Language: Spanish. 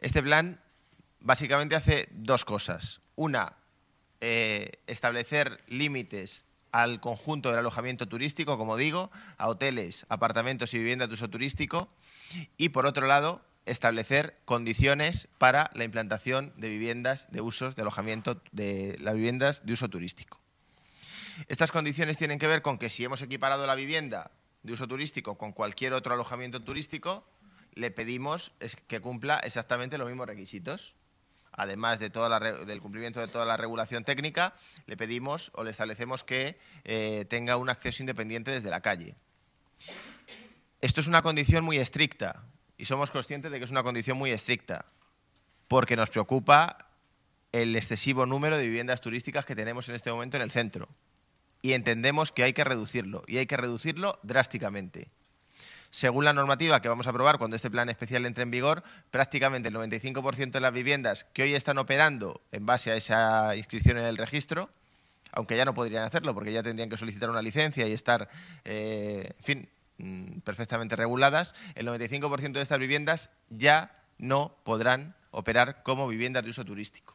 Este plan básicamente hace dos cosas. Una, establecer límites al conjunto del alojamiento turístico, como digo, a hoteles, apartamentos y viviendas de uso turístico. Y, por otro lado, establecer condiciones para la implantación de viviendas de usos de alojamiento, de las viviendas de uso turístico. Estas condiciones tienen que ver con que si hemos equiparado la vivienda de uso turístico con cualquier otro alojamiento turístico, le pedimos que cumpla exactamente los mismos requisitos. Además de del cumplimiento de toda la regulación técnica, le pedimos o le establecemos que tenga un acceso independiente desde la calle. Esto es una condición muy estricta y somos conscientes de que es una condición muy estricta porque nos preocupa el excesivo número de viviendas turísticas que tenemos en este momento en el centro y entendemos que hay que reducirlo y hay que reducirlo drásticamente. Según la normativa que vamos a aprobar cuando este plan especial entre en vigor, prácticamente el 95% de las viviendas que hoy están operando en base a esa inscripción en el registro, aunque ya no podrían hacerlo porque ya tendrían que solicitar una licencia y estar, en fin, perfectamente reguladas, el 95% de estas viviendas ya no podrán operar como viviendas de uso turístico.